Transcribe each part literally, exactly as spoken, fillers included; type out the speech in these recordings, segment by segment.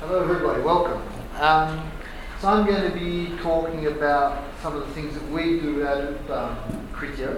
Hello everybody, welcome. Um, so I'm going to be talking about some of the things that we do out of um, Criteo.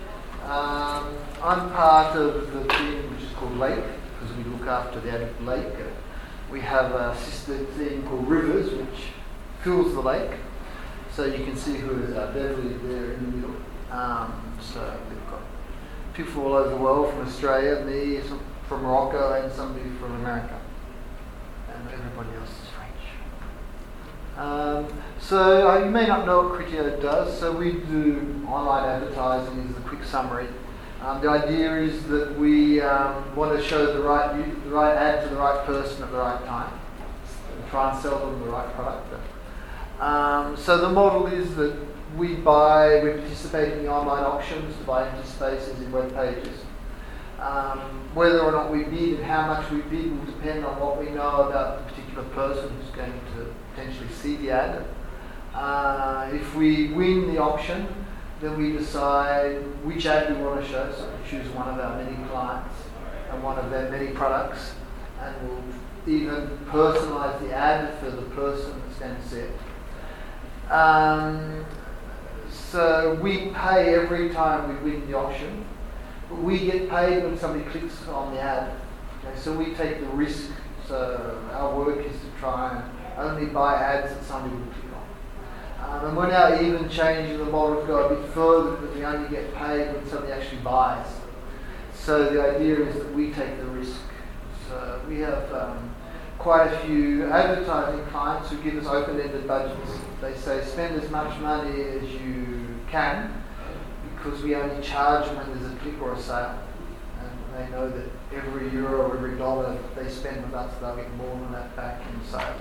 Um, I'm part of the team which is called Lake, because we look after the Addict Lake. Uh, we have a sister team called Rivers, which fills the lake. So you can see who is uh, Beverly there in the middle. Um, so we've got people all over the world, from Australia, me, some from Morocco, and somebody from America. And everybody else is French. Um, so uh, you may not know what Criteo does. So we do online advertising is the quick summary. Um, the idea is that we um, want to show the right the right ad to the right person at the right time, and try and sell them the right product. Um, so the model is that we buy, we participate in the online auctions to buy empty spaces in web pages. Um, whether or not we bid and how much we bid will depend on what we know about the particular person who's going to potentially see the ad. Uh, if we win the auction, then we decide which ad we want to show. So we choose one of our many clients and one of their many products, and we'll even personalize the ad for the person that's going to see it. Um, so we pay every time we win the auction. We get paid when somebody clicks on the ad. Okay, so we take the risk. So our work is to try and only buy ads that somebody will click on. Um, and we're now even changing the model to go a bit further, that we only get paid when somebody actually buys. So the idea is that we take the risk. So we have um, quite a few advertising clients who give us open-ended budgets. They say spend as much money as you can, because we only charge when there's a click or a sale. And they know that every euro or every dollar they spend with us, they'll get more than that back in sales.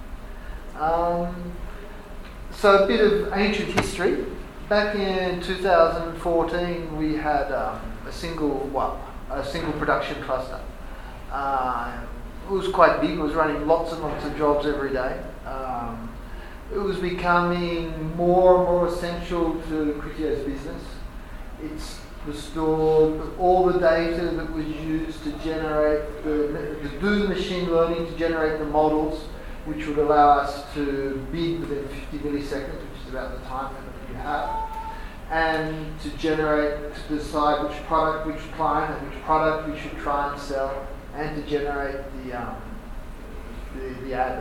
Um, so a bit of ancient history. Back in two thousand fourteen, we had um, a single, well, a single production cluster. Uh, it was quite big. It was running lots and lots of jobs every day. Um, it was becoming more and more essential to Criteo's business. It's stored all the data that was used to generate the, to do the machine learning to generate the models, which would allow us to bid within fifty milliseconds, which is about the time limit that you have, and to generate, to decide which product, which client, and which product we should try and sell, and to generate the um, the, the ad.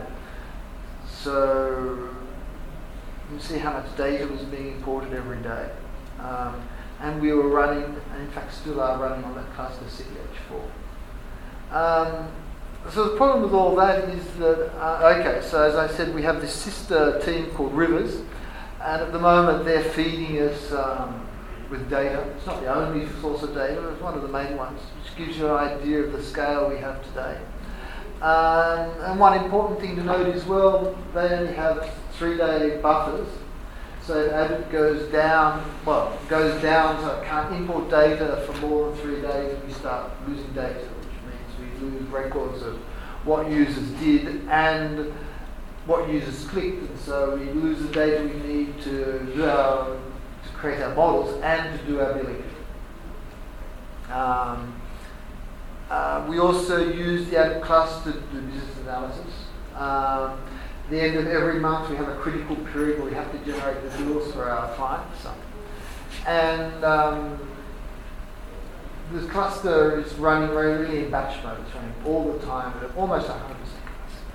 So you can see how much data was being imported every day. Um, And we were running, and in fact still are running on that cluster C H four. Um, so the problem with all that is that, uh, okay, so as I said, we have this sister team called Rivers, and at the moment they're feeding us um, with data. It's not the only source of data, it's one of the main ones, which gives you an idea of the scale we have today. Um, and one important thing to note is, well, they only have three-day buffers. So as it goes down, well, goes down, so it can't import data for more than three days, we start losing data, which means we lose records of what users did and what users clicked, and so we lose the data we need to do our, to create our models and to do our billing. Um, uh, we also use the ad cluster to do business analysis. Um, At the end of every month, we have a critical period where we have to generate the bills for our clients. And um, this cluster is running really in batch mode. It's running all the time at almost one hundred percent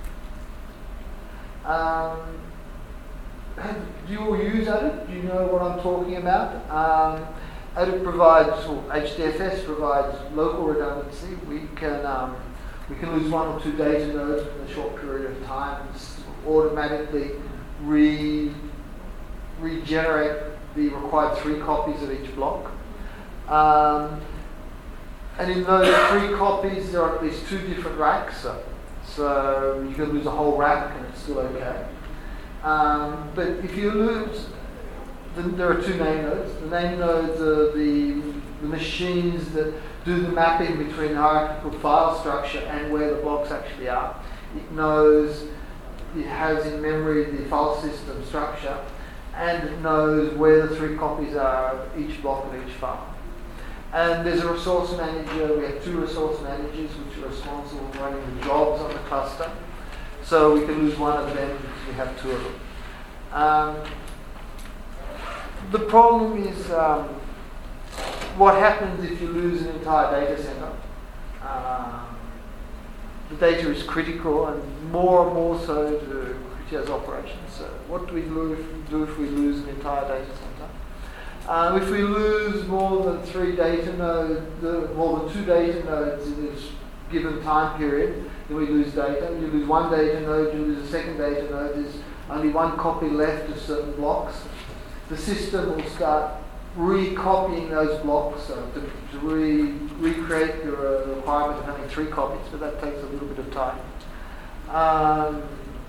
capacity. Um, do you all use Addict? Do you know what I'm talking about? Um, Addict provides, or H D F S provides local redundancy. We can um, we can lose one or two data nodes in a short period of time. It's automatically re regenerate the required three copies of each block. Um, and in those three copies, there are at least two different racks. So, so you can lose a whole rack and it's still okay. Um, but if you lose, then there are two name nodes. The name nodes are the, the machines that do the mapping between hierarchical file structure and where the blocks actually are. It knows It has in memory the file system structure, and it knows where the three copies are of each block of each file. And there's a resource manager. We have two resource managers which are responsible for running the jobs on the cluster. So we can lose one of them because we have two of them. Um, the problem is um, what happens if you lose an entire data center. Um, the data is critical and more and more so to Critio's operations. So what do we do if we lose an entire data center? Um, if we lose more than three data nodes, more than two data nodes in this given time period, then we lose data. You lose one data node, you lose a second data node, there's only one copy left of certain blocks. The system will start recopying those blocks, so to, to re, recreate the uh, requirement of having three copies, but that takes a little bit of time. Um,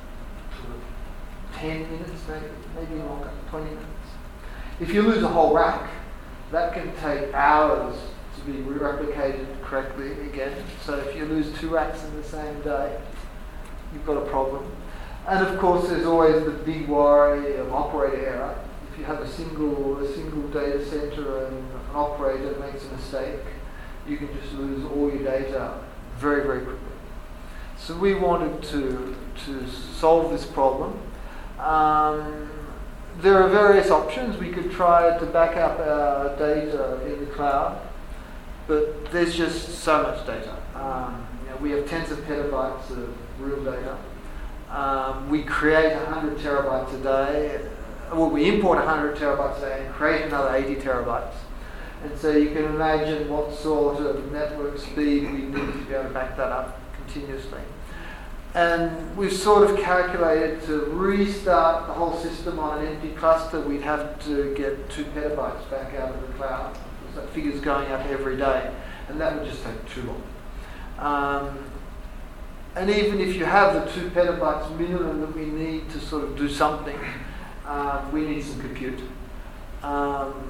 ten minutes, maybe, maybe longer, twenty minutes. If you lose a whole rack, that can take hours to be replicated correctly again. So if you lose two racks in the same day, you've got a problem. And of course, there's always the big worry of operator error. If you have a single a single data center and an operator makes a mistake, you can just lose all your data very, very quickly. So we wanted to to solve this problem. Um, there are various options. We could try to back up our data in the cloud, but there's just so much data. Um, you know, we have tens of petabytes of real data. Um, we create one hundred terabytes a day. Well, we import one hundred terabytes a day and create another eighty terabytes. And so you can imagine what sort of network speed we need to be able to back that up continuously. And we've sort of calculated to restart the whole system on an empty cluster, we'd have to get two petabytes back out of the cloud. Because that figure's going up every day, and that would just take too long. Um, and even if you have the two petabytes minimum that we need to sort of do something, um, we need some compute. Um,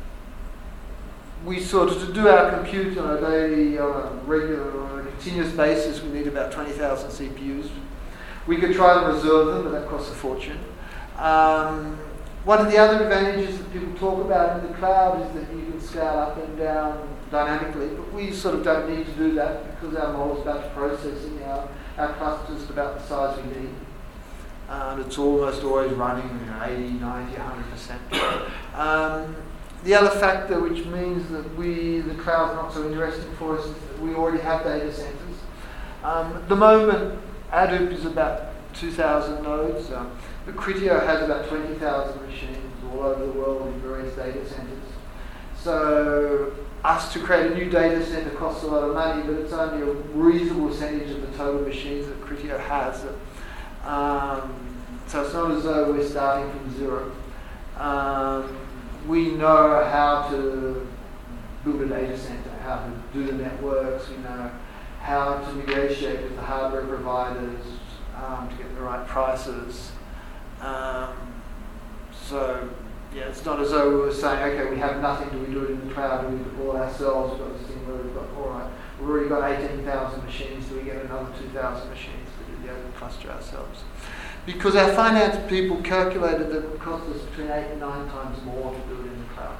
we sort of, to do our compute on a daily, on a regular, on a continuous basis, we need about twenty thousand C P Us. We could try and reserve them, but that costs a fortune. Um, one of the other advantages that people talk about in the cloud is that you can scale up and down dynamically, but we sort of don't need to do that because our model is batch processing. Our, our cluster is about the size we need. Um, it's almost always running you know, eighty, ninety, one hundred percent. Um, the other factor which means that we, the cloud's not so interesting for us is that we already have data centers. Um, at the moment, Hadoop is about two thousand nodes, um, but Criteo has about twenty thousand machines all over the world in various data centers. So us to create a new data center costs a lot of money, but it's only a reasonable percentage of the total machines that Criteo has. Um, so it's not as though we're starting from zero. Um, we know how to build a data center, how to do the networks, we know how to negotiate with the hardware providers um, to get the right prices. Um, so yeah, it's not as though we were saying, okay, we have nothing, do we do it in the cloud, do we do it all ourselves? We've got this thing where we've got, all right, we've already got eighteen thousand machines, do we get another two thousand machines to do the open cluster ourselves? Because our finance people calculated that it would cost us between eight and nine times more to do it in the cloud.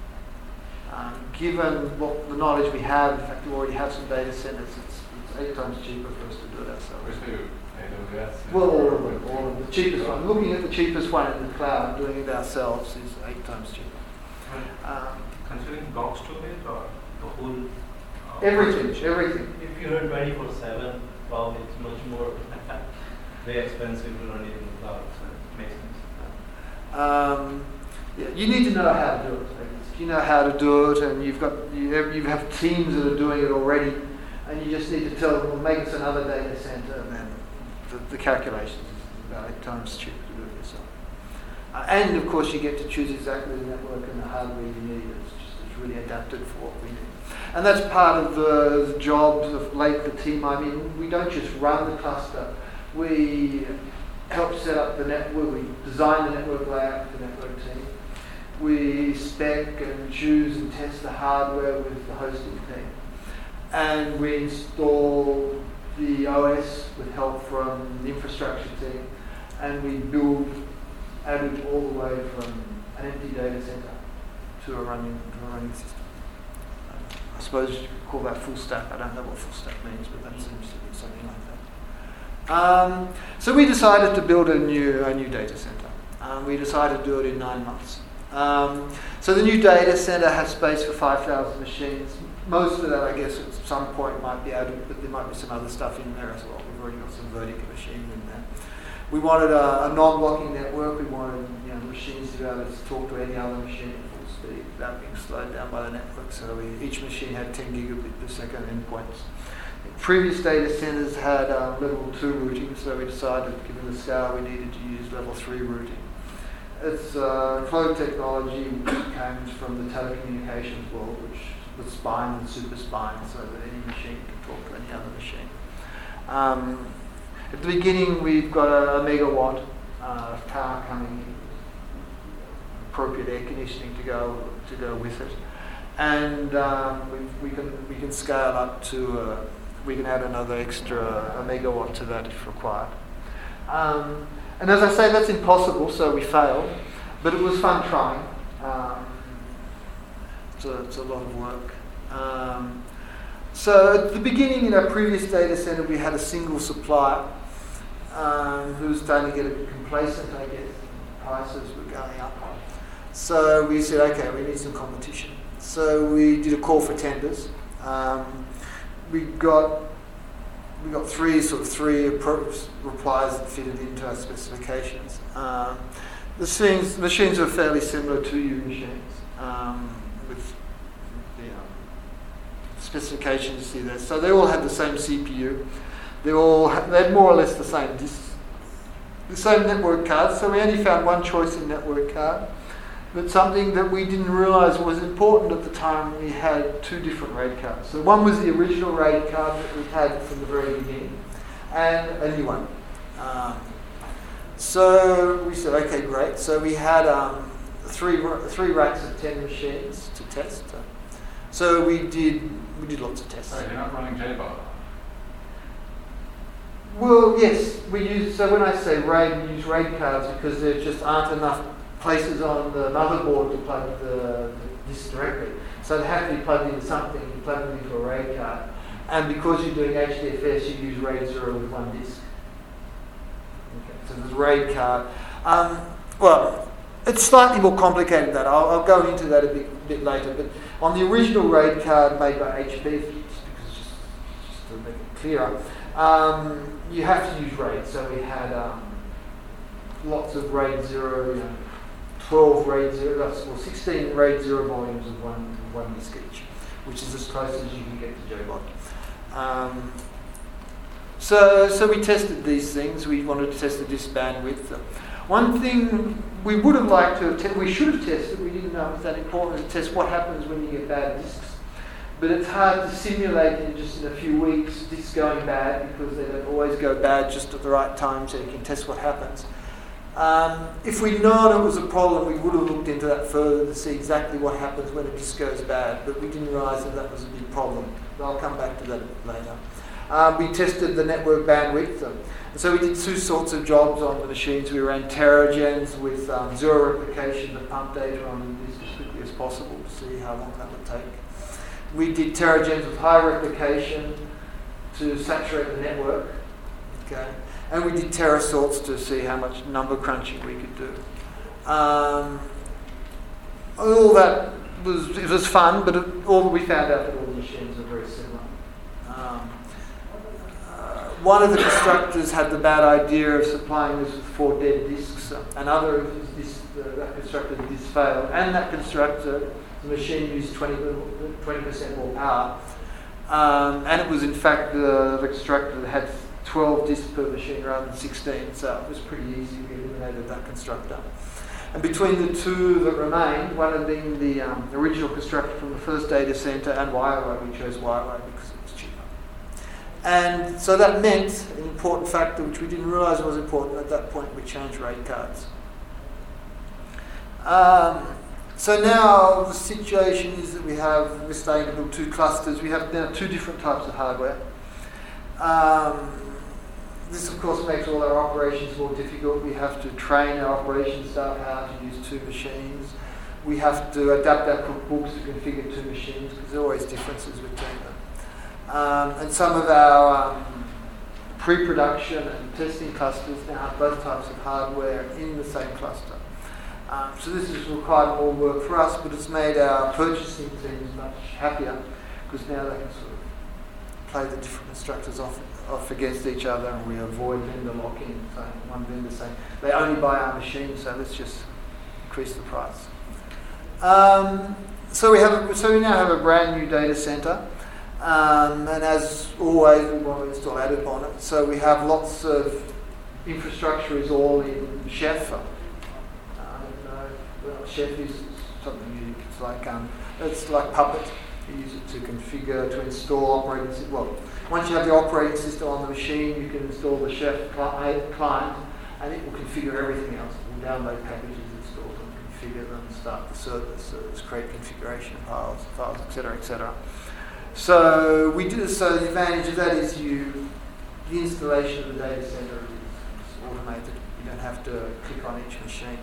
Um, given what the knowledge we have, in fact we already have some data centers, it's, it's eight times cheaper for us to do it ourselves. Well, all of them, all of them. The cheapest one. Looking at the cheapest one in the cloud and doing it ourselves is eight times cheaper. Um, Considering block storage or the whole? Uh, everything, everything. If you run twenty-four seven, wow, it's much more very expensive to run it in the cloud, so it makes sense. Um, yeah, you need to know how to do it. If you know how to do it, and you've got you have, you have teams that are doing it already, and you just need to tell them, well, make us another data center, and then the, the calculations is about eight times cheaper to do it yourself. Uh, and of course, you get to choose exactly the network and the hardware you need. It's just it's really adapted for what we need. And that's part of the, the jobs of Lake, the team. I mean, we don't just run the cluster. We help set up the network, we design the network layout for the network team. We spec and choose and test the hardware with the hosting team. And we install the O S with help from the infrastructure team. And we build Hadoop all the way from an empty data center to a running, to a running system. I suppose you could call that full stack. I don't know what full stack means, but that seems to be something like that. Um, so we decided to build a new a new data center. Um, we decided to do it in nine months. Um, so the new data center has space for five thousand machines. Most of that, I guess, at some point might be added, but there might be some other stuff in there as well. We've already got some Vertica machines in there. We wanted a, a non-blocking network. We wanted, you know, machines to be able to talk to any other machine at full speed without being slowed down by the network. So we, each machine had ten gigabit per second endpoints. Previous data centers had um, level two routing, so we decided, given the scale, we needed to use level three routing. It's uh, cloud technology which comes from the telecommunications world, which with spine and super spine, so that any machine can talk to any other machine. Um, at the beginning, we've got a, a megawatt uh, power coming in, appropriate air conditioning to go to go with it, and um, we, we can we can scale up to uh, we can add another extra a megawatt to that if required. Um, and as I say, that's impossible, so we failed, but it was fun trying. Um, it's, a, it's a lot of work. Um, so at the beginning, in our previous data center, we had a single supplier um, who was starting to get a bit complacent, I guess. Prices were going up. So we said, okay, we need some competition. So we did a call for tenders. Um, we got we got three sort of three replies that fitted into our specifications. Um, the machines, the machines were fairly similar to U machines, um, with the um, specifications you see there. So they all had the same C P U. They all had, they had more or less the same disks, the same network cards. So we only found one choice in network card. But something that we didn't realise was important at the time, we had two different RAID cards. So one was the original RAID card that we had from the very beginning, and a new one. Um, so we said, okay, great. So we had um, three three racks of ten machines to test. So we did we did lots of tests. So you're not running J BOD? Well, yes, we use. So when I say RAID, we use RAID cards because there just aren't enough places on the motherboard to plug the, the disk directly. So they have to be plugged into something, you plug them into a RAID card. And because you're doing H D F S, you use RAID zero with one disk. Okay, so there's a RAID card. Um, well, it's slightly more complicated than that. I'll, I'll go into that a bit, bit later. But on the original RAID card made by H P, because it's just, just to make it clearer, um, you have to use RAID. So we had um, lots of RAID zero, you know, twelve RAID zero, well, sixteen RAID zero volumes of one one disk each, which is as close as you can get to J BOD. Um, so, so we tested these things. We wanted to test the disk bandwidth. One thing we would have liked to have tested, we should have tested, we didn't know it was that important to test what happens when you get bad disks. But it's hard to simulate in just in a few weeks disks going bad because they don't always go bad just at the right time, so you can test what happens. Um, if we'd known it was a problem, we would have looked into that further to see exactly what happens when a disk goes bad, but we didn't realise that that was a big problem. But I'll come back to that a bit later. Um, we tested the network bandwidth, and so we did two sorts of jobs on the machines. We ran TeraGens with um, zero replication to pump data on the disk as quickly as possible to see how long that would take. We did TeraGens with high replication to saturate the network. Okay. And we did TeraSorts to see how much number crunching we could do. Um, all that was it was fun, but it, all we found out that all the machines are very similar. Um, uh, one of the constructors had the bad idea of supplying us with four dead disks. Another of his disks, uh, that constructor disk failed, and that constructor, the machine used twenty percent more power, um, and it was in fact the, the constructor that had twelve disks per machine rather than sixteen, so it was pretty easy. We eliminated that constructor. And between the two that remained, one of being the um, original constructor from the first data center and Huawei, we chose Huawei because it was cheaper. And so that meant an important factor which we didn't realize was important at that point. We changed RAID cards. Um, so now the situation is that we have, we're starting to build two clusters. We have now two different types of hardware. Um, This, of course, makes all our operations more difficult. We have to train our operations staff how to use two machines. We have to adapt our cookbooks to configure two machines because there are always differences between them. Um, and some of our um, pre-production and testing clusters now have both types of hardware in the same cluster. Um, so this has required more work for us, but it's made our purchasing teams much happier because now they can sort of play the different instructors off, off against each other, and we avoid vendor lock-in. So one vendor saying they only buy our machine, so let's just increase the price. Um, so we have, a, so we now have a brand new data center, um, and as always, we want to install Hadoop on it. So we have lots of infrastructure is all in Chef. Uh, I don't know, well, Chef is something unique. It's like um, it's like Puppet. You use it to configure, to install operating system. Well, once you have the operating system on the machine, you can install the Chef client, and it will configure everything else. It will download packages, install them, configure them, start the service, service create configuration files, files, et cetera, et cetera. So we do. So the advantage of that is you, the installation of the data center is automated. You don't have to click on each machine.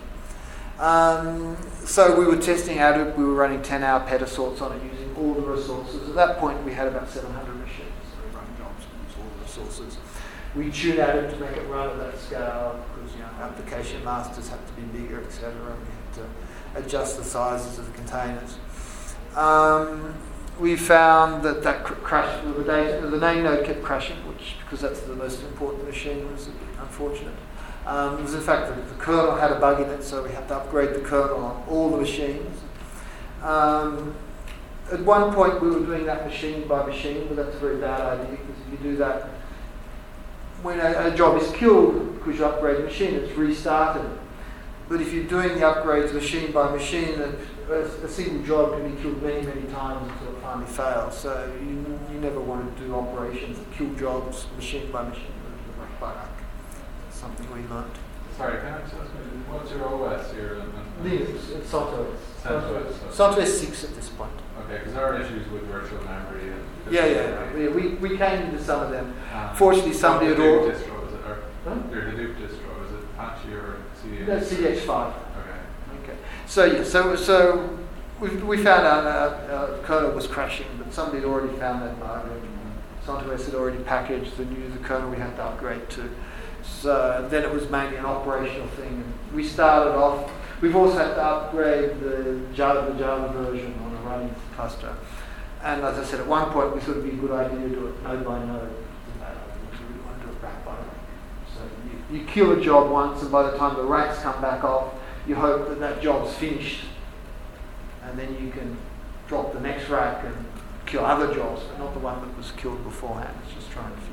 Um, so we were testing Hadoop. We were running ten-hour petasorts on it using all the resources. At that point, we had about seven hundred machines. So we run jobs with all the resources. We tuned Hadoop to make it run at that scale because you know application masters have to be bigger, et cetera. We had to adjust the sizes of the containers. Um, we found that that cr- crash, the, data, the name node kept crashing, which because that's the most important machine, was a bit unfortunate. Um, it was in fact the, the kernel had a bug in it, so we had to upgrade the kernel on all the machines. Um, at one point we were doing that machine by machine, but that's a very bad idea because if you do that, when a, a job is killed because you upgrade the machine, it's restarted. But if you're doing the upgrades machine by machine, a, a single job can be killed many, many times until it finally fails. So you, you never want to do operations that kill jobs machine by machine. Like something we learned. Sorry, can I just ask you, what's your O S here? Linux, it's CentOS. CentOS. CentOS six at this point. Okay, because there are issues with virtual memory. And yeah, yeah, yeah. We, we came into some of them. Um, Fortunately, somebody had all... Hadoop distro, is it? Or huh? your Hadoop distro, is it Apache or C D H? No, C D H five. Okay. Okay. So, yeah, so so we, we found out our, our kernel was crashing, but somebody had already found that bug. CentOS had already packaged the new the kernel we had to upgrade to. So then it was mainly an operational thing. And we started off, we've also had to upgrade the Java, the Java version on a running cluster. And as I said, at one point we thought it would be a good idea to do it node by node. We really want to do it rack by rack. So you, you kill a job once, and by the time the racks come back off, you hope that that job's finished. And then you can drop the next rack and kill other jobs, but not the one that was killed beforehand. It's just trying to finish.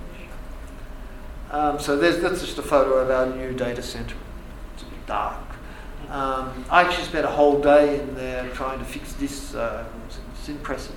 Um, so there's, that's just a photo of our new data center. It's a bit dark. Um, I actually spent a whole day in there trying to fix this. Uh, it's, it's impressive.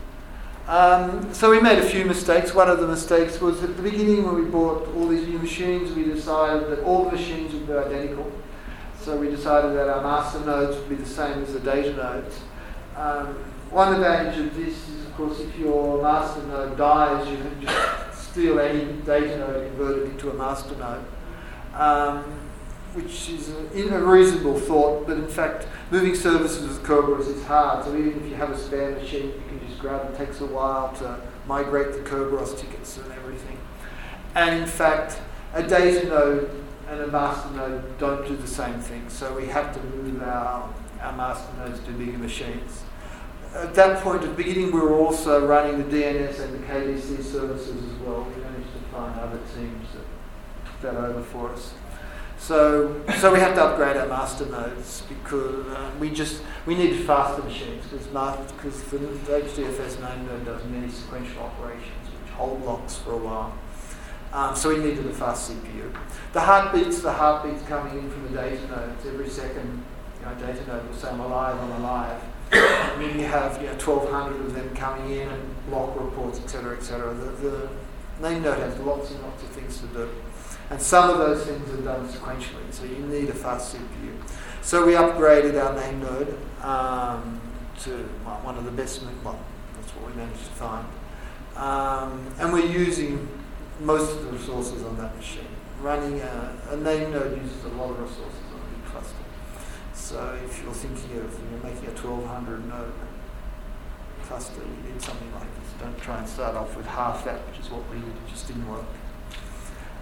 Um, so we made a few mistakes. One of the mistakes was at the beginning when we bought all these new machines, we decided that all the machines would be identical. So we decided that our master nodes would be the same as the data nodes. Um, one advantage of this is, of course, if your master node dies, you can just steal any data node and convert it into a master node, um, which is a, a reasonable thought, but in fact, moving services with Kerberos is hard. So even if you have a spare machine, you can just grab it. It takes a while to migrate the Kerberos tickets and everything. And in fact, a data node and a master node don't do the same thing. So we have to move our, our master nodes to bigger machines. At that point, at the beginning, we were also running the D N S and the K D C services as well. We managed to find other teams that took that over for us. So, so we have to upgrade our master nodes because uh, we just we needed faster machines because because the, the H D F S name node does many sequential operations which hold locks for a while. Um, so we needed a fast C P U. The heartbeats, the heartbeats coming in from the data nodes every second. You know, data node will say I'm alive, I'm alive. And then you have you know, twelve hundred of them coming in and block reports, et cetera, et cetera. The, the name node has lots and lots of things to do. And some of those things are done sequentially, so you need a fast C P U. So we upgraded our name node um, to well, one of the best, well, that's what we managed to find. Um, and we're using most of the resources on that machine. Running a, a name node uses a lot of resources on a big cluster. So if you're thinking of you know, making a twelve hundred node cluster, you need something like this. Don't try and start off with half that, which is what we did. It just didn't work.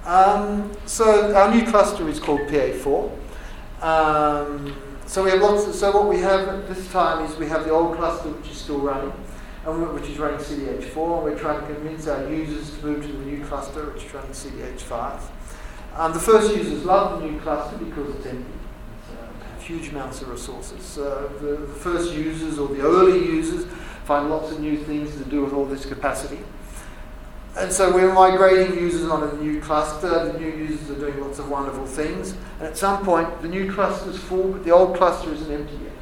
Um, so our new cluster is called P A four. Um, so we have lots. Of, so what we have at this time is we have the old cluster which is still running, and which is running C D H four. And we're trying to convince our users to move to the new cluster which is running C D H five. Um, the first users love the new cluster because it's empty. It's, uh, huge amounts of resources. Uh, the, the first users or the early users find lots of new things to do with all this capacity. And so we're migrating users on a new cluster. The new users are doing lots of wonderful things. And at some point, the new cluster is full, but the old cluster isn't empty yet.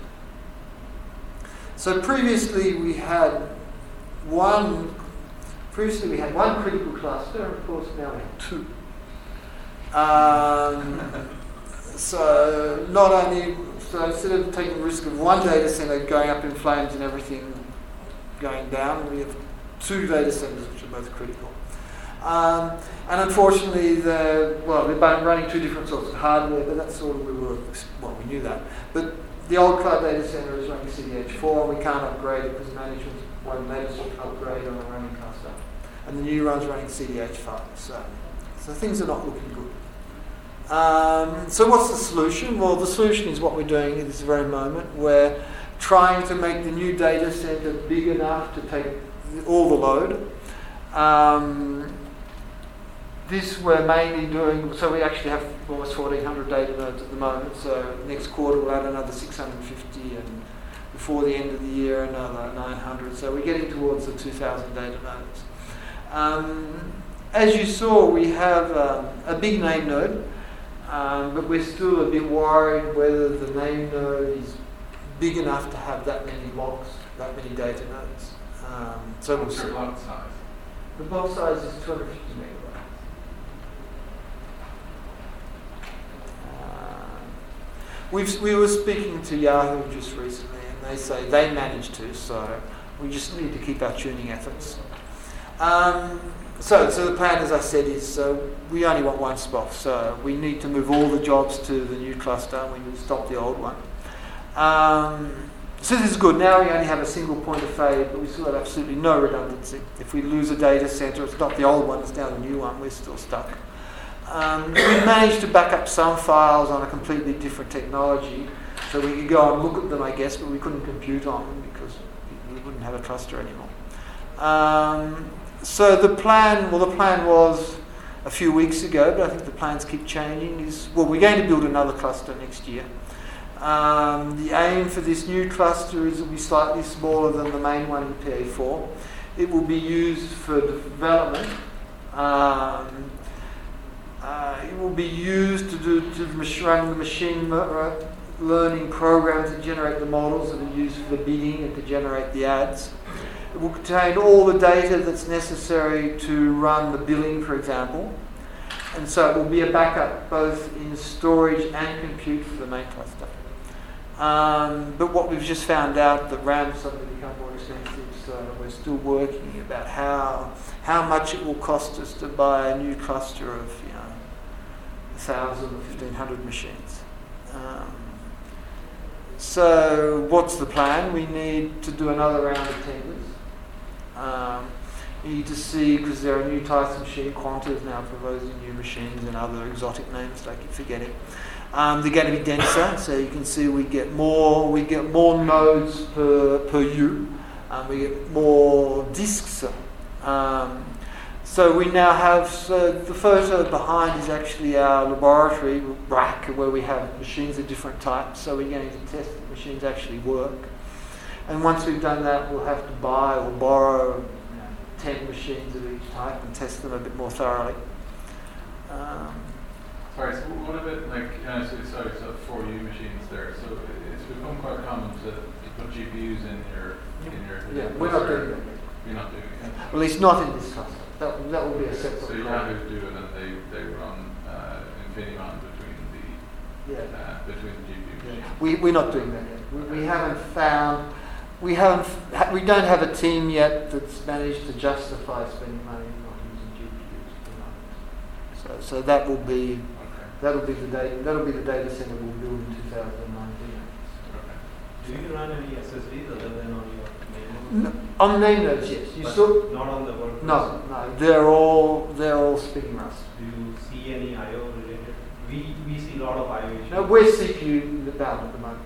So previously we had one. Previously we had one critical cluster, and of course now we have two. Um, so not only so instead of taking the risk of one data center going up in flames and everything going down, we have two data centers which are both critical. Um, and unfortunately, the, well, they're running two different sorts of hardware, but that's sort of we were, well, we knew that. But the old cloud data center is running C D H four, and we can't upgrade it because management won't let us upgrade on a running cluster. And the new one's running C D H five, so, so things are not looking good. Um, so what's the solution? Well, the solution is what we're doing at this very moment. We're trying to make the new data center big enough to take all the load. Um, this we're mainly doing, so we actually have almost fourteen hundred data nodes at the moment, so next quarter we'll add another six hundred fifty, and before the end of the year another nine hundred, so we're getting towards the two thousand data nodes. Um, as you saw, we have um, a big name node, um, but we're still a bit worried whether the name node is big enough to have that many blocks, that many data nodes. Um, so we'll What's see. your block size? The block size is two hundred fifty megabytes. Uh, we've, we were speaking to Yahoo just recently, and they say they managed to, so we just need to keep our tuning efforts. Um, so, so the plan, as I said, is uh, we only want one spot, so we need to move all the jobs to the new cluster, and we need to stop the old one. Um, so this is good. Now we only have a single point of failure, but we still have absolutely no redundancy. If we lose a data center, it's not the old one, it's now the new one, we're still stuck. Um, we've managed to back up some files on a completely different technology, so we could go and look at them, I guess, but we couldn't compute on them because we wouldn't have a cluster anymore. Um, so the plan, well the plan was a few weeks ago, but I think the plans keep changing, is, well, we're going to build another cluster next year. Um, the aim for this new cluster is it will be slightly smaller than the main one in P A four. It will be used for development. Um, uh, it will be used to do to run the machine learning programs that generate the models that are used for the bidding and to generate the ads. It will contain all the data that's necessary to run the billing, for example. And so it will be a backup both in storage and compute for the main cluster. Um, but what we've just found out, that RAM suddenly become more expensive, so we're still working about how how much it will cost us to buy a new cluster of, you know, a thousand or fifteen hundred machines. Um, so what's the plan? We need to do another round of tenders. Um, you need to see, because there are new types of machine, Quanta is now proposing new machines and other exotic names that I keep forgetting. Um, they're going to be denser, so you can see we get more we get more nodes per per U. Um, we get more disks. Um, so we now have, so the photo behind is actually our laboratory rack where we have machines of different types. So we're going to test that machines actually work. And once we've done that, we'll have to buy or borrow, you know, ten machines of each type and test them a bit more thoroughly. Um, Sorry, so what about, like, uh, so, sorry, so four U machines there, so it's become quite common to, to put G P Us in your, in your yeah, we're not doing that. You're not doing it? Well, it's not in this cluster. That, that will be a separate So you plan. have to do it and they, they run uh, InfiniBand between the, Yeah. uh, between the G P U machines? Yeah. We, we're not doing that yet. We, we haven't found, we haven't, ha- we don't have a team yet that's managed to justify spending money on using G P Us at the moment. So, so that will be, that'll be the data, that'll be the data center we'll build in two thousand nineteen. Do you run any S S Ds other than on your No, main node? on the name nodes, yes. You But saw? not on the workload? No, no. They're all they're all spinning Rust. Do you see see any I O related? We we see a lot of I O issues. No, we're C P U bound at the moment.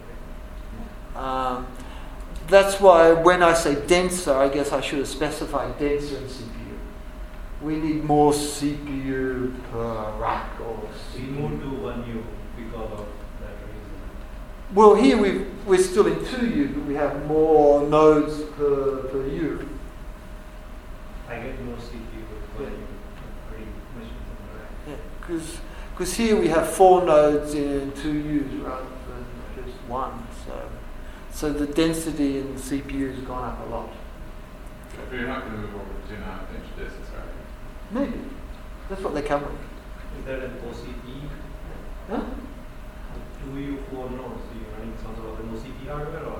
Um, that's why when I say denser, I guess I should have specified denser in C P U. We need more C P U per rack or So C P we U. moved to one U because of that reason. Well, here we we're still in two U, but we have more nodes per per U. I get more C P U with one U. Pretty machines in the rack. Yeah, because here we have four nodes in two U's rather than just one. So so the density in C P U has gone up a lot. But you're not going to move over to two and a half inch discs, are you? Maybe that's what they come with. Is that an O C P? Huh? Two U four nodes. So you're running some sort of an O C P hardware or?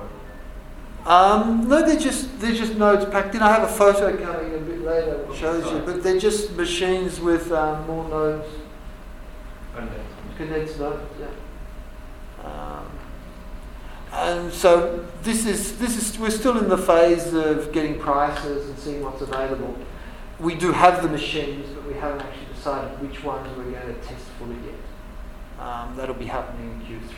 Um, no, they're just they're just nodes packed in. I have a photo coming a bit later that shows you, but they're just machines with um, more nodes, Condensed. condensed nodes. Yeah. Um, and so this is this is we're still in the phase of getting prices and seeing what's available. We do have the machines, but we haven't actually decided which ones we're going to test fully yet. Um, that'll be happening in Q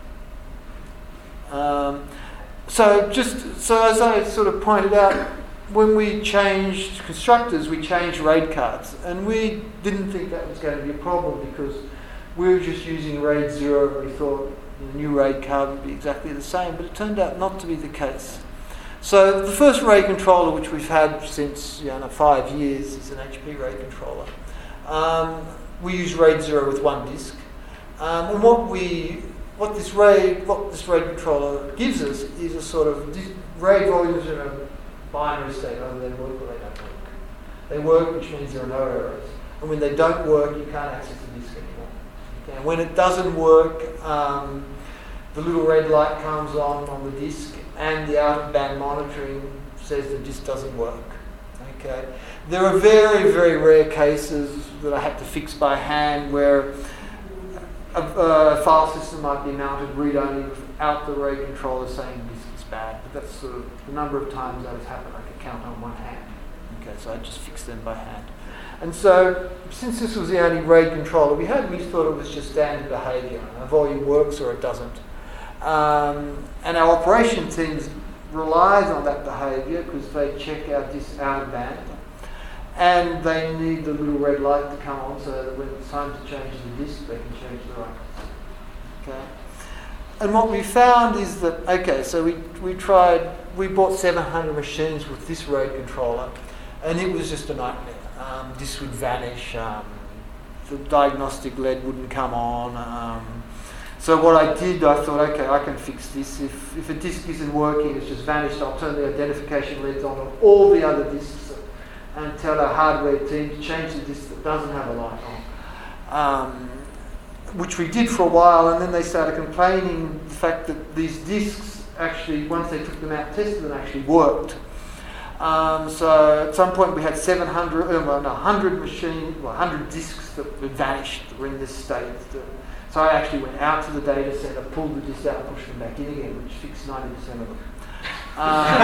three. Um, So just so as I sort of pointed out, when we changed constructors, we changed RAID cards, and we didn't think that was going to be a problem because we were just using RAID zero, and we thought the new RAID card would be exactly the same, but it turned out not to be the case. So the first RAID controller, which we've had since you know, five years, is an H P RAID controller. Um, we use RAID zero with one disk, um, and what we What this RAID, what this RAID controller gives us is a sort of RAID volumes are in a binary state. Either they work or they don't work. They work, which means there are no errors. And when they don't work, you can't access the disk anymore. Okay? And when it doesn't work, um, the little red light comes on on the disk, and the out-of-band monitoring says the disk doesn't work. Okay. There are very, very rare cases that I had to fix by hand where A, a file system might be mounted read-only without the RAID controller saying this is bad, but that's sort of the number of times that has happened I could count on one hand. Okay, so I just fixed them by hand. And so, since this was the only RAID controller we had, we thought it was just standard behaviour. A volume works or it doesn't. Um, and our operation teams relies on that behaviour because they check our disk out of band. And they need the little red light to come on so that when it's time to change the disk, they can change the right. Okay. And what we found is that, okay, so we, we tried, we bought seven hundred machines with this RAID controller, and it was just a nightmare. Um, this would vanish, um, the diagnostic L E D wouldn't come on. Um, so what I did, I thought, okay, I can fix this. If, if a disk isn't working, it's just vanished, I'll turn the identification L E Ds on on all the other disks and tell our hardware team to change the disk that doesn't have a light on. Um, which we did for a while, and then they started complaining the fact that these disks actually, once they took them out and tested them, actually worked. Um, so at some point we had seven hundred, uh, well, no, one hundred machines, well, one hundred disks that had vanished, that were in this state. So I actually went out to the data center, pulled the disks out and pushed them back in again, which fixed ninety percent of them. Um,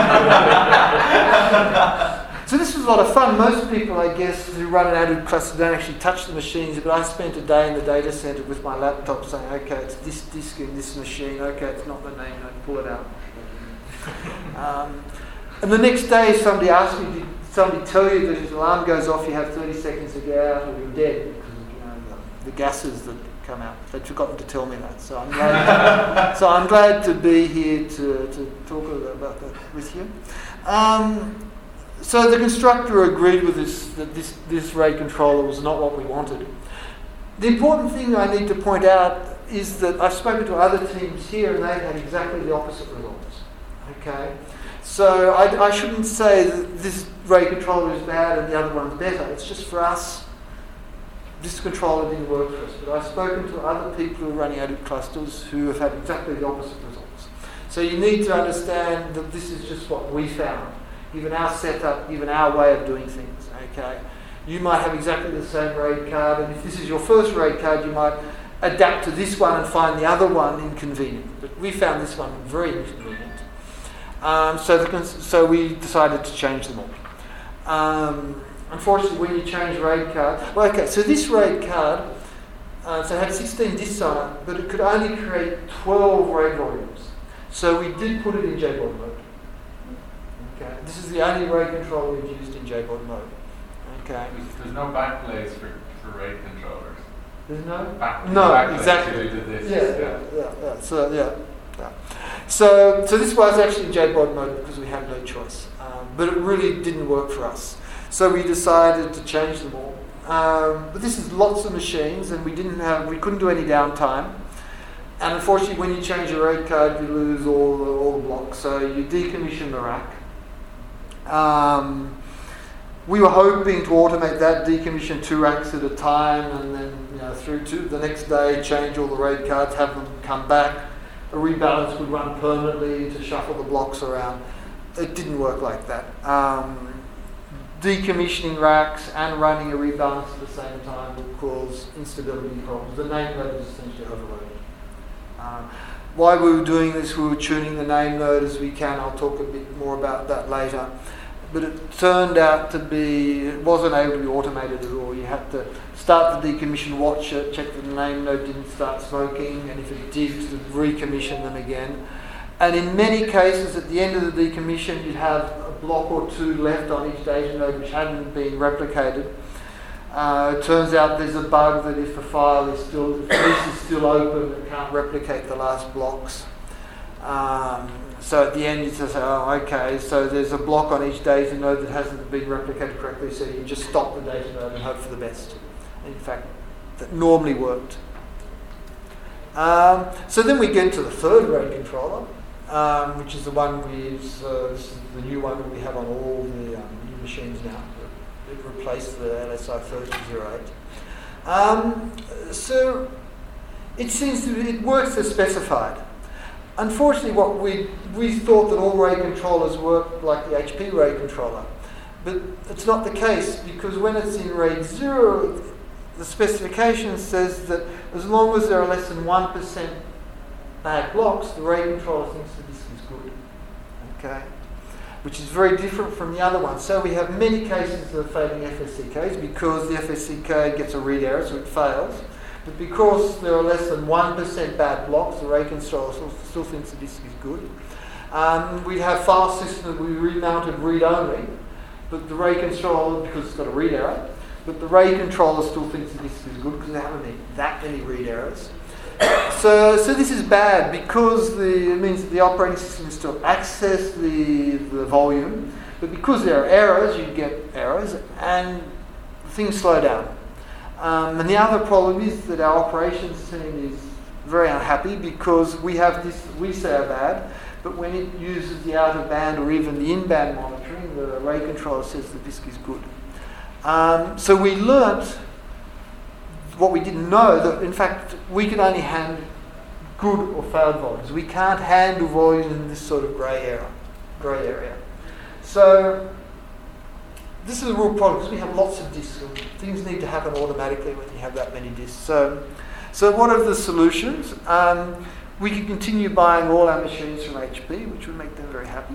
So this was a lot of fun. Most people, I guess, who run an Hadoop cluster don't actually touch the machines, but I spent a day in the data center with my laptop saying, okay, it's this disk in this machine, okay, it's not the name, no, pull it out. um, and the next day somebody asked me, did somebody tell you that if the alarm goes off you have thirty seconds to get out or you're dead because of you know, the, the gases that come out. They'd forgotten to tell me that. So I'm glad, so I'm glad to be here to, to talk a little about that with you. Um, So the constructor agreed with us that this, this RAID controller was not what we wanted. The important thing I need to point out is that I've spoken to other teams here and they've had exactly the opposite results. Okay, so I, I shouldn't say that this RAID controller is bad and the other one's better. It's just for us, this controller didn't work for us. But I've spoken to other people who are running Hadoop clusters who have had exactly the opposite results. So you need to understand that this is just what we found. Given our setup, given our way of doing things, okay? You might have exactly the same RAID card, and if this is your first RAID card, you might adapt to this one and find the other one inconvenient. But we found this one very inconvenient. Um, so, the cons- so we decided to change them all. Um, unfortunately, when you change RAID card, well, okay, so this RAID card, uh, so it had sixteen disks on it, but it could only create twelve RAID volumes. So we did put it in J BOD mode. Okay, this is the only RAID controller we've used in J BOD mode. Okay. There's, there's no backplays for, for RAID controllers. There's no? Back, No, backplays exactly. to the disks, Yeah, yeah, yeah, yeah. So, yeah. yeah. So, so this was actually in J BOD mode because we had no choice. Um, but it really didn't work for us. So we decided to change them all. Um, but this is lots of machines, and we didn't have, we couldn't do any downtime. And unfortunately, when you change your RAID card, you lose all the, all the blocks. So you decommission the rack. Um, we were hoping to automate that, decommission two racks at a time, and then you know through to the next day, change all the RAID cards, have them come back. A rebalance would run permanently to shuffle the blocks around. It didn't work like that. Um, decommissioning racks and running a rebalance at the same time would cause instability problems. The name node is essentially overloaded. Um, why we were doing this, we were tuning the name node as we can. I'll talk a bit more about that later. But it turned out to be, it wasn't able to be automated at all. You had to start the decommission, watch it, check that the name node didn't start smoking, and if it did, to recommission them again. And in many cases, at the end of the decommission, you'd have a block or two left on each data node which hadn't been replicated. Uh, it turns out there's a bug that if the file is still, if the disk is still open, it can't replicate the last blocks. Um, so at the end, you just say, oh, okay, so there's a block on each data node that hasn't been replicated correctly, so you just stop the data node and hope for the best. In fact, that normally worked. Um, so then we get to the third RAID controller, um, which is the one we use, uh, this is the new one that we have on all the um, new machines now. It replaced the L S I thirty oh eight. Um, so it seems to it works as specified. Unfortunately, what we we thought that all RAID controllers work like the H P RAID controller, but it's not the case, because when it's in RAID zero, the specification says that as long as there are less than one percent bad blocks, the RAID controller thinks the disk is good. Okay, which is very different from the other one. So we have many cases of failing F S C Ks because the F S C K gets a read error, so it fails. But because there are less than one percent bad blocks, the RAID controller still, still thinks the disk is good. Um, we have file systems that we remounted read-only, but the RAID controller, because it's got a read error, but the RAID controller still thinks the disk is good because there haven't been that many read errors. So, so this is bad because the, it means that the operating system can still access the, the volume, but because there are errors, you get errors, and things slow down. Um, and the other problem is that our operations team is very unhappy because we have this, we say are bad, but when it uses the out of band or even the in band monitoring, the RAID controller says the disk is good. Um, so we learnt what we didn't know, that in fact we can only handle good or failed volumes. We can't handle volumes in this sort of grey area. Grey area. So this is a real problem because we have lots of disks and things need to happen automatically when you have that many disks. So, so what are the solutions? Um, we could continue buying all our machines from H P, which would make them very happy.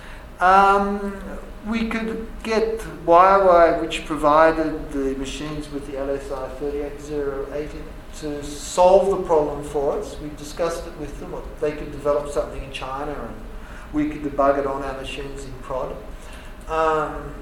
Um, we could get Wirewire, which provided the machines with the L S I thirty-eight oh eight in it, to solve the problem for us. We discussed it with them. They could develop something in China and we could debug it on our machines in prod. Um,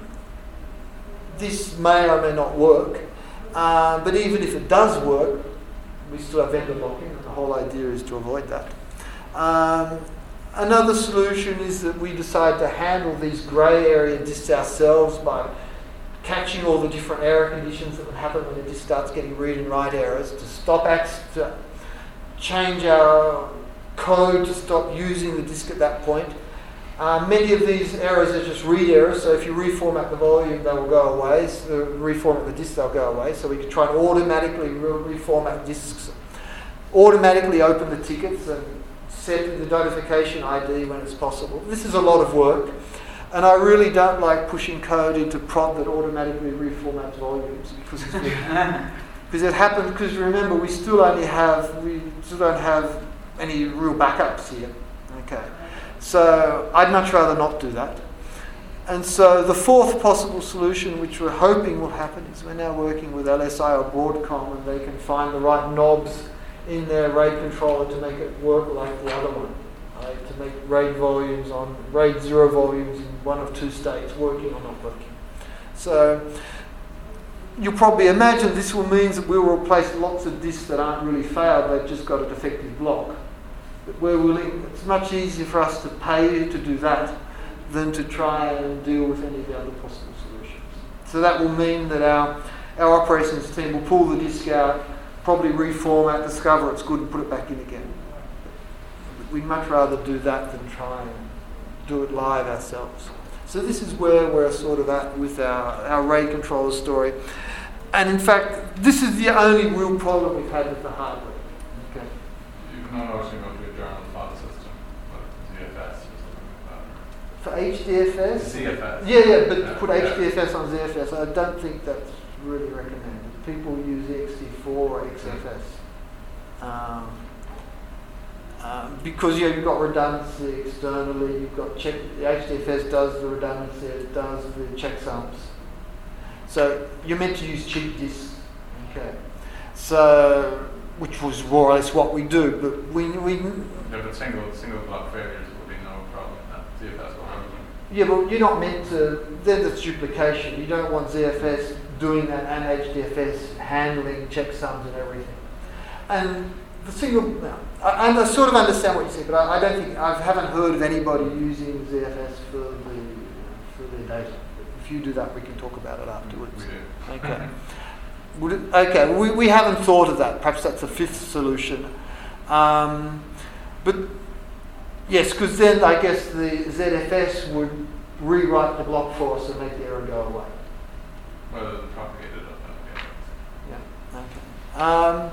this may or may not work, uh, but even if it does work, we still have vendor locking, and the whole idea is to avoid that. Um, Another solution is that we decide to handle these grey area disks ourselves by catching all the different error conditions that would happen when the disk starts getting read and write errors, to stop access, to change our code to stop using the disk at that point. Uh, many of these errors are just read errors, so if you reformat the volume, they will go away. So reformat the disk, they'll go away. So we can try and automatically re- reformat disks, automatically open the tickets and set the notification I D when it's possible. This is a lot of work, and I really don't like pushing code into prod that automatically reformats volumes because it's because it happens. Because remember, we still only have we still don't have any real backups here. Okay, so I'd much rather not do that. And so the fourth possible solution, which we're hoping will happen, is we're now working with L S I or Broadcom, and they can find the right knobs in their RAID controller to make it work like the other one. Right? To make RAID volumes on RAID zero volumes in one of two states, working or not working. So you'll probably imagine this will mean that we'll replace lots of disks that aren't really failed, they've just got a defective block. But we're willing, it's much easier for us to pay you to do that than to try and deal with any of the other possible solutions. So that will mean that our, our operations team will pull the disk out, probably reformat, discover it's good and put it back in again. But we'd much rather do that than try and do it live ourselves. So this is where we're sort of at with our, our RAID controller story. And in fact, this is the only real problem we've had with the hardware. Okay. You've not obviously got to a German file system, but Z F S or something like that. For H D F S? Z F S. Yeah, yeah, but yeah, to put yeah. H D F S on Z F S, I don't think that's really recommended. People use X T four or X F S. Um, um, because yeah, you've got redundancy externally, you've got check, the H D F S does the redundancy, it does the checksums. So you're meant to use cheap disks, okay? So, which was more or less what we do, but we... we Yeah, but single, single block failures would be no problem. That Z F S will handle them. Yeah, but you're not meant to, then it's duplication. You don't want Z F S doing that and H D F S handling checksums and everything. And the single, no, I, and I sort of understand what you say, but I, I don't think, I haven't heard of anybody using Z F S for the for their data. If you do that, we can talk about it afterwards. We do. Okay. Would it, okay, we, we haven't thought of that. Perhaps that's a fifth solution. Um, but yes, because then I guess the Z F S would rewrite the block for us and make the error go away. Well, it'll propagate it up and Yeah. Okay. Um,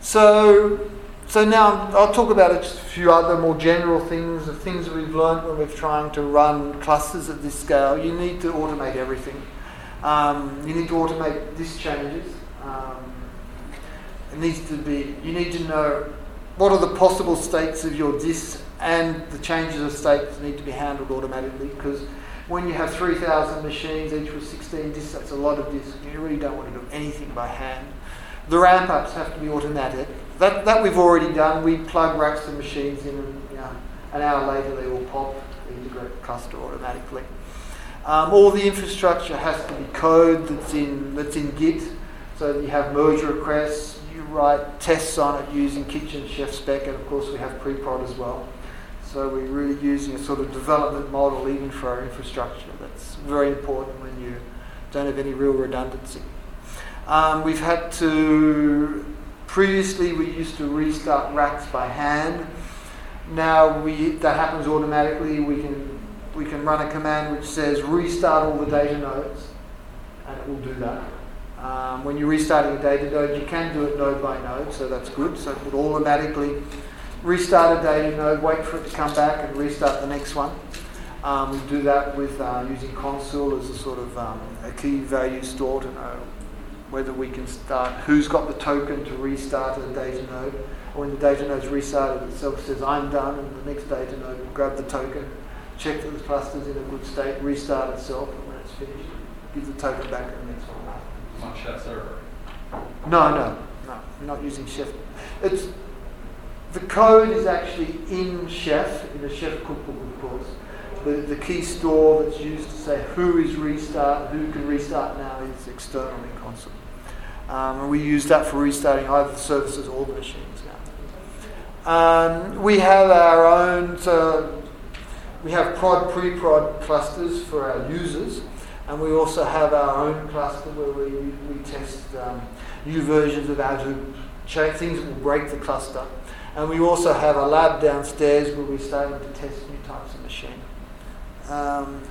so, so now I'll talk about a few other more general things, the things that we've learned when we're trying to run clusters at this scale. You need to automate everything. Um, you need to automate disk changes. Um, it needs to be. You need to know what are the possible states of your disks, and the changes of states need to be handled automatically, because when you have three thousand machines, each with sixteen disks, that's a lot of disks. You really don't want to do anything by hand. The ramp-ups have to be automatic. That that we've already done. We plug racks of machines in, and you know, an hour later they will pop, integrate the cluster automatically. Um, all the infrastructure has to be code that's in that's in Git, so that you have merge requests. You write tests on it using Kitchen Chef Spec, and of course we have pre-prod as well. So we're really using a sort of development model even for our infrastructure. That's very important when you don't have any real redundancy. Um, we've had to, previously we used to restart racks by hand. Now we that happens automatically. We can we can run a command which says restart all the data nodes, and it will do that. Um, when you're restarting a data node, you can do it node by node, so that's good. So it will automatically restart a data node, wait for it to come back, and restart the next one. Um, we do that with uh, using Consul as a sort of um, a key value store to know whether we can start, who's got the token to restart a data node. Or when the data node's restarted, itself says I'm done, and the next data node will grab the token, check that the cluster's in a good state, restart itself, and when it's finished, give the token back to the next one. Not Chef server. No, no, no. We're not using Chef. It's the code is actually in Chef, in the Chef cookbook, of course. The the key store that's used to say who is restart, who can restart now is external in Consul. Um, and we use that for restarting either the services or the machines now. Um, we have our own. So we have prod, pre-prod clusters for our users. And we also have our own cluster where we, we test um, new versions of Hadoop, things that will break the cluster. And we also have a lab downstairs where we're starting to test new types of machine. Um,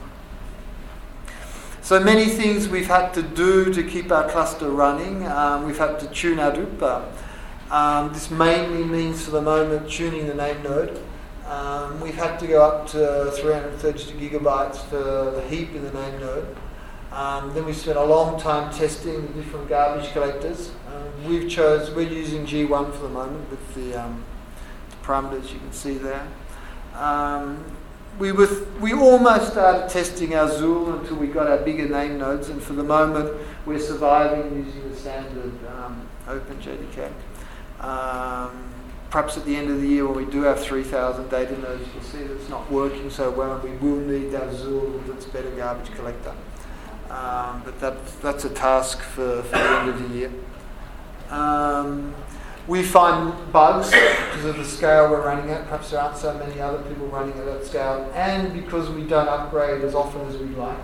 so many things we've had to do to keep our cluster running. Um, we've had to tune Hadoop. Uh, um, this mainly means for the moment tuning the name node. Um, we've had to go up to three hundred thirty-two gigabytes for the heap in the name node. Um, then we spent a long time testing the different garbage collectors. Um, we've chose, we're using G one for the moment with the, um, the parameters you can see there. Um, we were we almost started testing our Zool until we got our bigger name nodes, and for the moment we're surviving using the standard um, OpenJDK. Um, perhaps at the end of the year when we do have three thousand data nodes, we'll see that it's not working so well, and we will need that Zool with its better garbage collector. Um, but that, that's a task for, for the end of the year. Um, we find bugs because of the scale we're running at. Perhaps there aren't so many other people running at that scale, and because we don't upgrade as often as we'd like.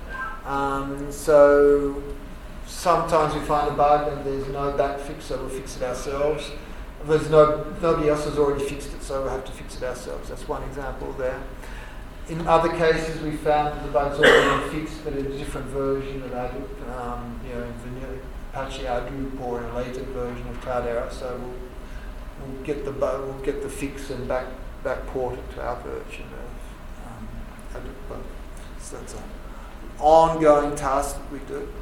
Um, so sometimes we find a bug and there's no back fix, so we'll fix it ourselves. There's no nobody else has already fixed it, so we'll have to fix it ourselves. That's one example there. In other cases, we found that the bug's already been fixed, but in a different version of Hadoop, um, you know, in vanilla Apache Hadoop or in a later version of Cloudera. So we'll, we'll get the bug, we'll get the fix and back backport it to our version of um, Hadoop. But so that's an ongoing task that we do.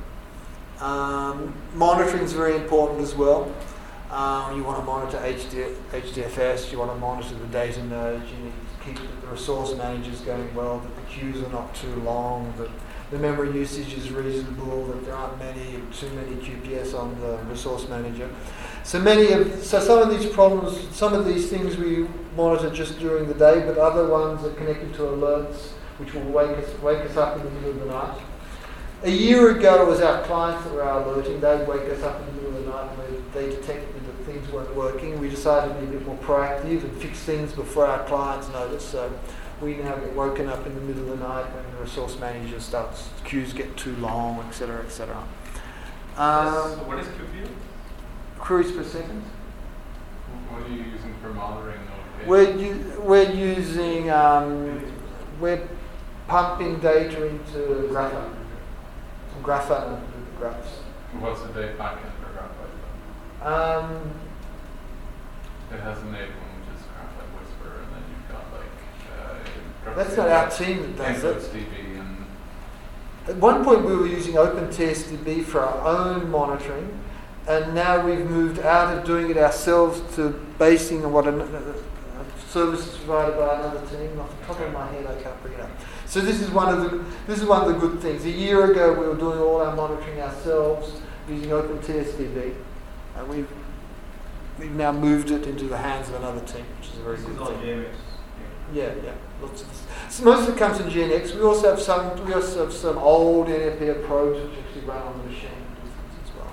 Um, monitoring is very important as well. Um, you want to monitor H D F S, you want to monitor the data nodes, you need to keep the resource managers going well, that the queues are not too long, that the memory usage is reasonable, that there aren't many too many Q P S on the resource manager. So many of so some of these problems, some of these things we monitor just during the day, but other ones are connected to alerts which will wake us wake us up in the middle of the night. A year ago, it was our clients that were alerting. They'd wake us up in the middle of the night when they detected that things weren't working. We decided to be a bit more proactive and fix things before our clients noticed. So we now get woken up in the middle of the night when the resource manager starts, queues get too long, et cetera, et cetera. Um, so what is Q P U? Queries per second. What are you using for monitoring notifications? We're, u- we're using, um, we're pumping data into Graph. Graphite and graphs. What's the date backend for Graphite? Um, It has a name which is Graphite Whisper, and then you've got like. Uh, that's not our team that does it. D B and At one point we were using OpenTSDB for our own monitoring, and now we've moved out of doing it ourselves to basing on what a, a service is provided by another team. Off the top of my head, I can't bring it up. So this is one of the this is one of the good things. A year ago, we were doing all our monitoring ourselves using OpenTSDB, and we've we've now moved it into the hands of another team, which is a very This good is all thing. J M X. Yeah, yeah, lots of this. So most of it comes in G N X. We also have some we also have some old N F P probes which actually run on the machine as well.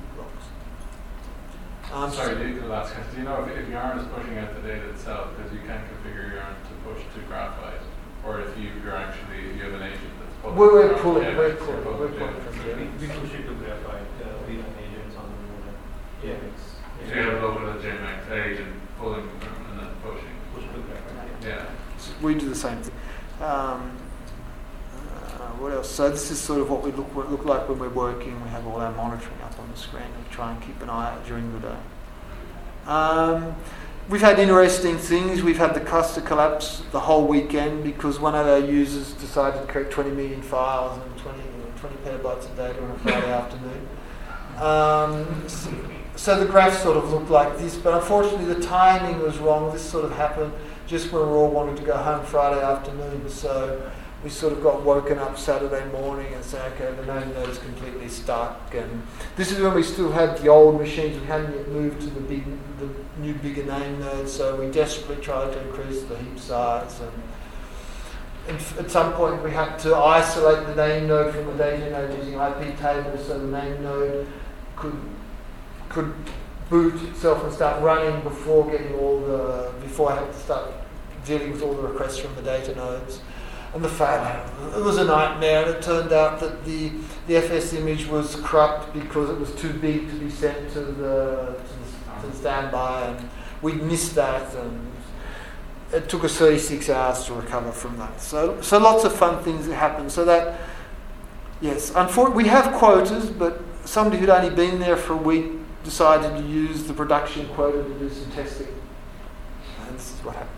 Um, Sorry, the last question. Do you know if, if Yarn is pushing out the data itself, because you can't configure Yarn to push to Graphite, or if you, you're actually, if you have an agent that's pulling We're, we're from pulling, J M X, we're you're pulling, pulling we're data pulling from from J M X. J M X. We push it to Graphite, uh, we run agents on the J M X. So you have a little bit of J M X agent pulling from and then pushing. Push to Graphite. Yeah. So we do the same thing. Um, uh, what else? So this is sort of what we look look like when we're working. We have all our monitoring up on the screen and we try and keep an eye out during the day. Um, we've had interesting things. We've had the cluster collapse the whole weekend because one of our users decided to create twenty million files and twenty, twenty petabytes of data on a Friday afternoon. Um, so, so the graph sort of looked like this, but unfortunately the timing was wrong. This sort of happened just when we all wanted to go home Friday afternoon. So we sort of got woken up Saturday morning and said, okay, the name node is completely stuck. And this is when we still had the old machines. We hadn't yet moved to the big, the new bigger name node. So we desperately tried to increase the heap size. And, and f- at some point we had to isolate the name node from the data node using I P tables, so the name node could could boot itself and start running before getting all the before I had to start dealing with all the requests from the data nodes. And the fact it was a nightmare, and it turned out that the, the F S image was corrupt because it was too big to be sent to the, to the, to the standby, and we'd missed that, and it took us thirty-six hours to recover from that. So, so lots of fun things that happened. So that, yes, unfortunately, we have quotas, but somebody who'd only been there for a week decided to use the production quota to do some testing, and this is what happened.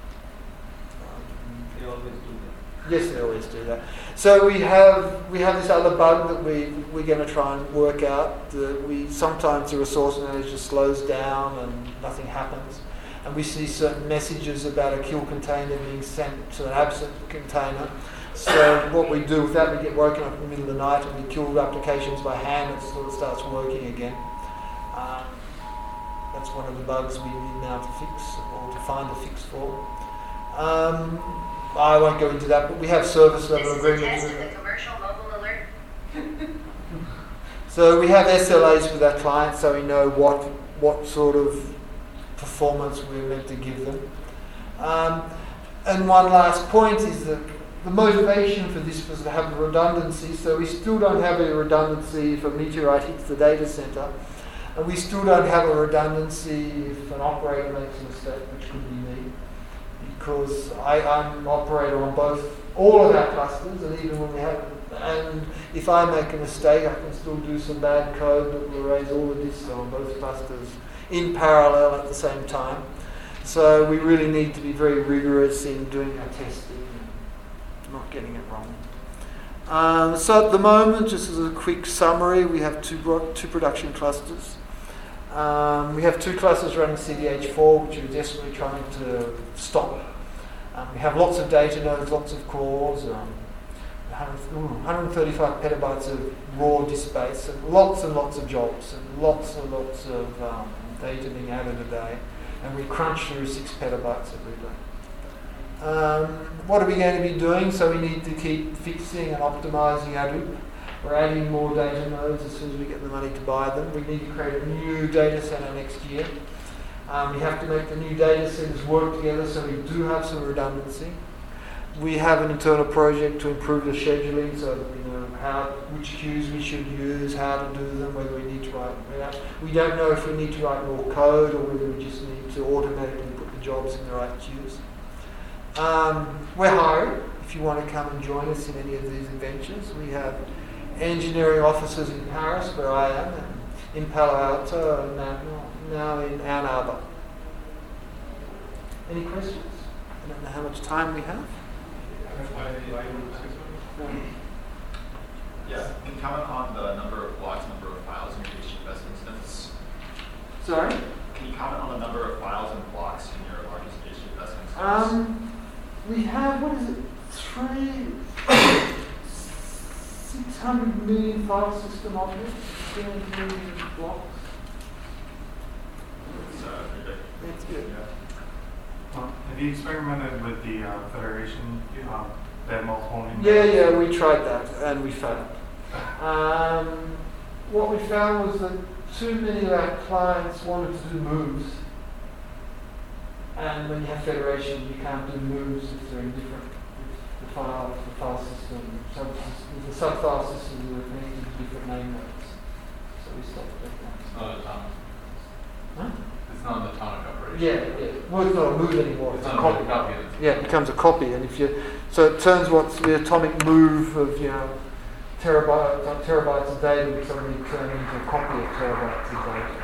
They always do that. Yes, they always do that. So we have we have this other bug that we we're going to try and work out. That we sometimes the resource manager slows down and nothing happens. and we see certain messages about a kill container being sent to an absent container. So what we do with that, we get woken up in the middle of the night and we kill applications by hand and it sort of starts working again. Um, that's one of the bugs we need now to fix, or to find a fix for. Um, I won't go into that, but we have service level agreements. This is a test of the commercial mobile alert. So we have S L As with our clients, so we know what what sort of performance we're meant to give them. Um, and one last point is that the motivation for this was to have a redundancy, so we still don't have a redundancy if a meteorite hits the data center, and we still don't have a redundancy if an operator makes a mistake, which could be me, because I, I'm an operator on both, all of our clusters, and even when we have, and if I make a mistake, I can still do some bad code that will erase all of this on both clusters in parallel at the same time. So we really need to be very rigorous in doing our testing, not getting it wrong. Um, so at the moment, just as a quick summary, we have two, two production clusters. Um, we have two clusters running C D H four, which we're desperately trying to stop. Um, we have lots of data nodes, lots of cores, um, one hundred thirty-five petabytes of raw disk space, and lots and lots of jobs, and lots and lots of um, data being added a day. And we crunch through six petabytes every day. Um, what are we going to be doing? So we need to keep fixing and optimizing Hadoop. We're adding more data nodes as soon as we get the money to buy them. We need to create a new data center next year. Um, we have to make the new data centers work together, so we do have some redundancy. We have an internal project to improve the scheduling, so that we know how, which queues we should use, how to do them, whether we need to write. We don't know if we need to write more code or whether we just need to automatically put the jobs in the right queues. Um, we're hiring. If you want to come and join us in any of these adventures, we have engineering offices in Paris, where I am, and in Palo Alto, and now, now in Ann Arbor. Any questions? I don't know how much time we have. Yeah, can you comment on the number of blocks, number of files in your H D F S instance? Sorry? Can you comment on the number of files and blocks in your largest H D F S instance? Um, we have, what is it, three, six hundred million file system objects, three hundred million blocks. It's uh, pretty big. That's good. Yeah. Uh, have you experimented with the uh, Federation uh, demo holding? Yeah, yeah, we tried that and we failed. Um, what we found was that too many of our clients wanted to do moves, and when you have Federation, you can't do moves if they're in different the file, the file system, sub, the sub file systems are connected to different name nodes. So we stopped doing that. It's not atomic. Huh? It's not an atomic operation. Yeah, yeah. Well, it's not a move anymore. It's It's, a not copy. a copy. Yeah, it becomes a copy, and if you so it turns what's the atomic move of you know terabytes terabytes of data will suddenly turn into a copy of terabytes of data.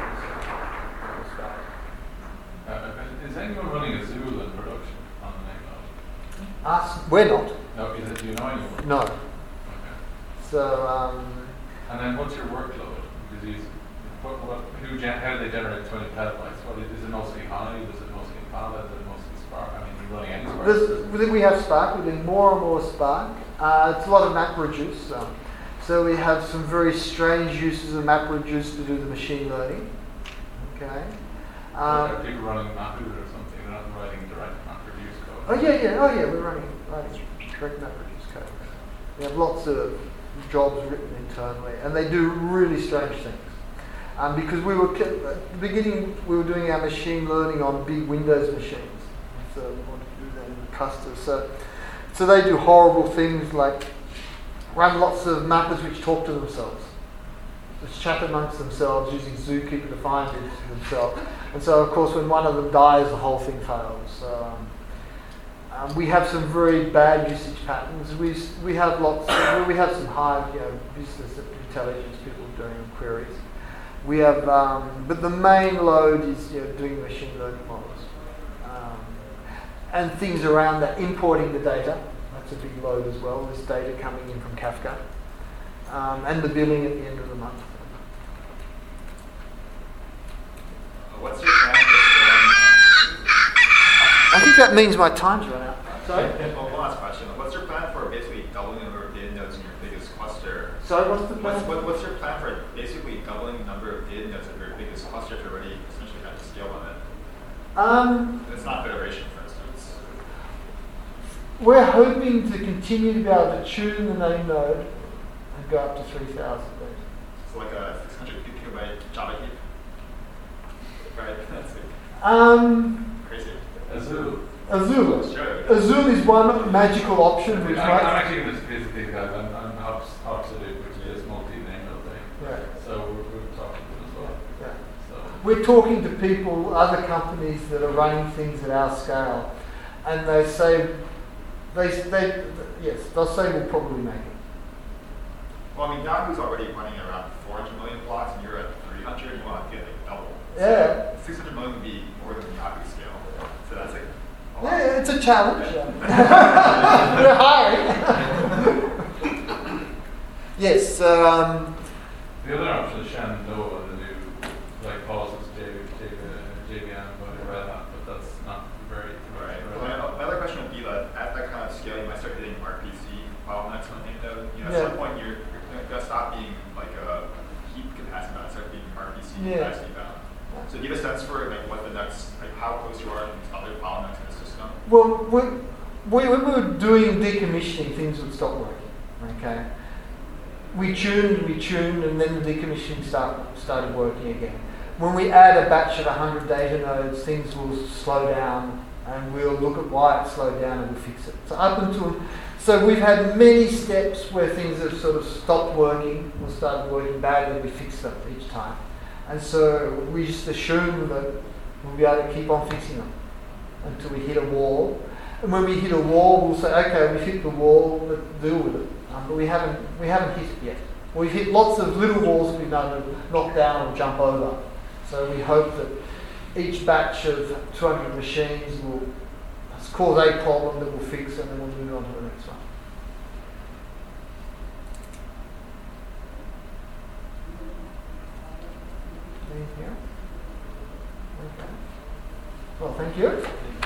Uh, is anyone running a Zool in production on the main node? Us, we're not. No, is it, do you know anyone? No. Okay. So um, And then what's your workload? Because you, what, what, who gen- how do they generate twenty petabytes? What is, is it mostly Hive? Is it mostly Impala? Is it mostly Spark? I mean, you're running any Spark? There's, we we have Spark. We're doing more and more Spark. Uh, it's a lot of MapReduce. Um, so we have some very strange uses of MapReduce to do the machine learning. Okay. Are Um, people running Mapu or something? They're not writing direct MapReduce code. oh yeah, yeah. Oh yeah. We're running running direct MapReduce code. We have lots of jobs written internally, and they do really strange things. Um, because we were at the beginning, we were doing our machine learning on big Windows machines, so we wanted to do that in the clusters. So, so they do horrible things like run lots of mappers which talk to themselves, which chat amongst themselves using Zookeeper to find it themselves. And so, of course, when one of them dies, the whole thing fails. So, um, Um, we have some very bad usage patterns. We we have lots. We have some hard, you know, business intelligence people doing queries. We have, um, but the main load is you know, doing machine learning models um, and things around that, importing the data. That's a big load as well. This data coming in from Kafka um, and the billing at the end of the month. Uh, what's your plan for scaling? that means my time's run out. Sorry? Well, one last question. What's your plan for basically doubling the number of data nodes in your biggest cluster? Sorry, what's the What's, plan? what, what's your plan for basically doubling the number of data nodes of your biggest cluster if you're already essentially at the scale limit? Um, It's not federation, for instance. we're hoping to continue to be able to tune the name node and go up to three thousand. It's like a six hundred gigabyte Java heap. Right? That's like Um, crazy. Azul. Azul. Sure. Azul is one magical option which I'm, might... I'm actually going to basically the guys, I'm, I'm Hops, Hopsodoo, which is multi-name thing. Right. So we're, we're talking to them as well. Yeah. So. We're talking to people, other companies that are running things at our scale, and they say, they, they yes, they'll say we'll probably make it. Well, I mean, Yahoo's already running around four hundred million blocks, and you're at three hundred. You want to get like double. Yeah. So six hundred million would be more than Yahoo scale. So that's like a lot. Yeah, it's a challenge. We're hiring. yes. Um, The other option is Shenandoah, the new, like Paul says, J, J, J V M, whatever that, but that's not very. Right. very- Well, my, my other question would be that at that kind of scale, you might start hitting R P C bottlenecks on the node. You know, at Yeah. some point, you're, you're going to stop being like a heap capacity bound, start being R P C Yeah. capacity bound. So do you have a sense for like what the next, like how close you are to these other bottlenecks in the system? well, we, we, when we were doing decommissioning, things would stop working. Okay. We tuned, we tuned, and then the decommissioning start, started working again. When we add a batch of one hundred data nodes, things will slow down, and we'll look at why it slowed down and we'll fix it. So up until, so we've had many steps where things have sort of stopped working or started working badly. We fix them each time, and so we just assume that we'll be able to keep on fixing them until we hit a wall. And when we hit a wall, we'll say, okay, we've hit the wall, let's deal with it. Um, but we haven't, we haven't hit it yet. We've hit lots of little walls that we've done to knock down or jump over. So we hope that each batch of two hundred machines will cause a problem that we'll fix, and then we'll move on to the next one. Anything else? Okay. Well, thank you.